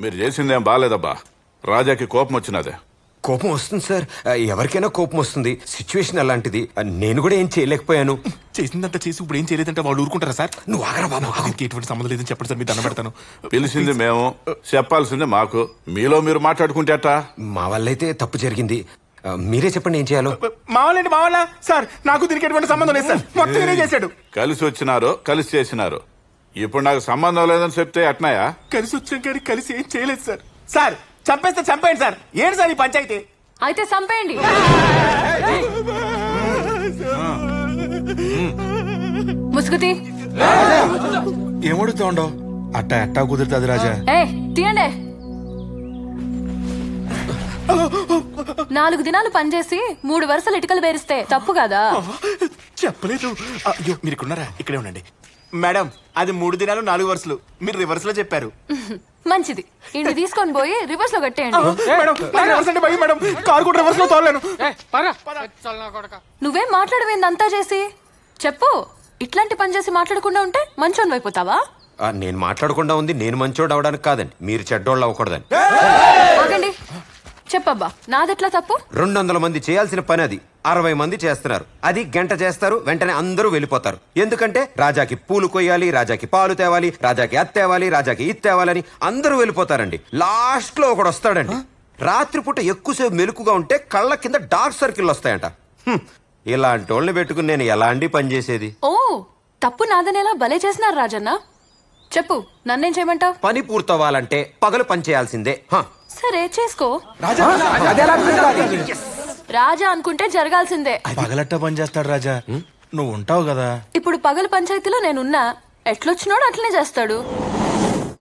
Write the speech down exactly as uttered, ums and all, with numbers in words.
మీరు చేసిందేం బాగాలేదబ్బా. రాజాకి కోపం వచ్చినదే. కోపం వస్తుంది సార్, ఎవరికైనా కోపం వస్తుంది. సిచ్యువేషన్ అలాంటిది. నేను కూడా ఏం చేయలేకపోయాను. చేసిందంతా చేసి ఇప్పుడు ఏం చేయలేదంటే వాళ్ళు ఊరుకుంటారా సార్? నువ్వు ఆగరా బాబు. దీనికి ఎటువంటి సంబంధం లేదని చెప్పండి సార్, మీ దండం పెడతాను. పిలిచింది మేము, చెప్పాల్సింది మాకు. మీలో మీరు మాట్లాడుకుంటే అట్టా? మా వల్ల అయితే తప్పు జరిగింది. మీరే చెప్పండి ఏం చేయాలో. మా వాళ్ళండి మా వాళ్ళ సార్, నాకు దీనికి ఎటువంటి సంబంధం లేదు సార్. మొత్తం నేనే చేశాడు. కలిసి వచ్చినారు, కలిసి చేసినారు. ఇప్పుడు నాకు సంబంధం లేదని చెప్తే అట్నాయా? కలిసి వచ్చాం కానీ కలిసి ఏం చేయలేదు సార్. సార్ చంపేస్తే చంపేయండి సార్. ఏంటి సార్ ఈ పంచాయతీ? అయితే చంపేయండి. ముసుగుతి ఏమడుగుతా ఉండవు? అట్టా ఎట్టా కుదురుతుంది రాజా. ఏ తీయండి. నాలుగు దినాలు పనిచేసి మూడు వరుసలు ఇటుకలు పేరిస్తే తప్పు కదా? చెప్పలేదు. అయ్యో మీరు ఇక్కడున్నారా? ఇక్కడే ఉండండి. మేడం అది మూడు దినాలు నాలుగు వరుసలు, మీరు రివర్స్ లో చెప్పారు. మంచిది, ఇంటి తీసుకొని పోయి రివర్స్ లో కట్టేయండి. మేడం నాకు రివర్స్ అంటే భయం మేడం. కారు కూడా రివర్స్ లో తోలేను. నువ్వేం మాట్లాడవేంది అంతా చేసి? చెప్పు, ఇట్లాంటి పని చేసి మాట్లాడకుండా ఉంటే మంచోన్ అయిపోతావా? నేను మాట్లాడకుండా ఉంది నేను మంచోడు అవడానికి కాదండి, మీరు చెడ్డోళ్ళు అవ్వకూడదని. ఆగండి, చెప్పబ్బా నాదెట్లా తప్పు? రెండు వందల మంది చేయాల్సిన పని అది అరవై మంది చేస్తున్నారు. అది గంట చేస్తారు, వెంటనే అందరూ వెళ్ళిపోతారు. ఎందుకంటే రాజాకి పూలు కొయ్యాలి, రాజాకి పాలు తేవాలి, రాజాకి అది తేవాలి, రాజాకి ఇది తేవాలని అందరూ వెళ్ళిపోతారండి. లాస్ట్ లో ఒకడు వస్తాడండి. రాత్రిపూట ఎక్కువసేపు మెలుకుగా ఉంటే కళ్ళ కింద డార్క్ సర్కిల్ వస్తాయంట. హ్మ్. ఇలాంటి వాళ్ళని పెట్టుకుని నేను ఎలాంటి పని చేసేది? ఓ తప్పు నాదనేలా భలే చేసినారు రాజన్న. చెప్పు, నన్నేం చేయమంటావు? పని పూర్తవ్వాలంటే పగలు పని చేయాల్సిందే. హ. సరే చేసుకో. రాజా అనుకుంటే జరగాల్సిందే. పగలట్టా పని చేస్తాడు రాజా. నువ్వు ఉంటావు కదా. ఇప్పుడు పగలు పంచాయతీలో నేనున్నా, ఎట్లొచ్చినోడు అట్లనే చేస్తాడు.